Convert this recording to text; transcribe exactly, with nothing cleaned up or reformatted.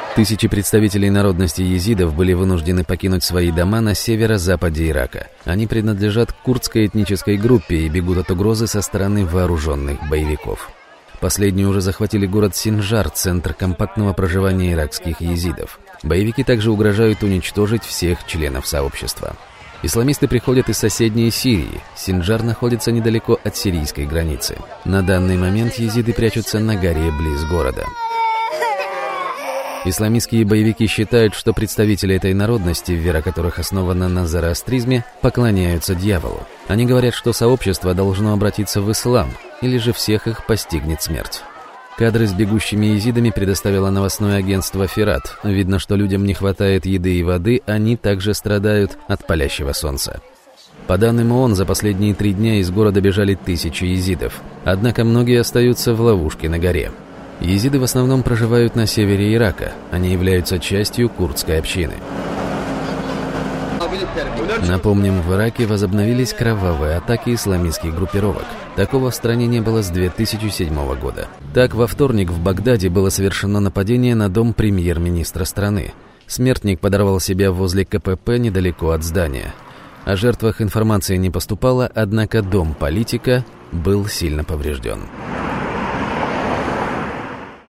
Тысячи представителей народности езидов были вынуждены покинуть свои дома на северо-западе Ирака. Они принадлежат к курдской этнической группе и бегут от угрозы со стороны вооруженных боевиков. Последние уже захватили город Синджар, центр компактного проживания иракских езидов. Боевики также угрожают уничтожить всех членов сообщества. Исламисты приходят из соседней Сирии. Синджар находится недалеко от сирийской границы. На данный момент езиды прячутся на горе близ города. Исламистские боевики считают, что представители этой народности, вера которых основана на зороастризме, поклоняются дьяволу. Они говорят, что сообщество должно обратиться в ислам, или же всех их постигнет смерть. Кадры с бегущими езидами предоставило новостное агентство «Фират». Видно, что людям не хватает еды и воды, они также страдают от палящего солнца. По данным ООН, за последние три дня из города бежали тысячи езидов. Однако многие остаются в ловушке на горе. Езиды в основном проживают на севере Ирака. Они являются частью курдской общины. Напомним, в Ираке возобновились кровавые атаки исламистских группировок. Такого в стране не было с две тысячи седьмого года. Так, во вторник в Багдаде было совершено нападение на дом премьер-министра страны. Смертник подорвал себя возле ка пэ пэ недалеко от здания. О жертвах информации не поступало, однако дом политика был сильно поврежден.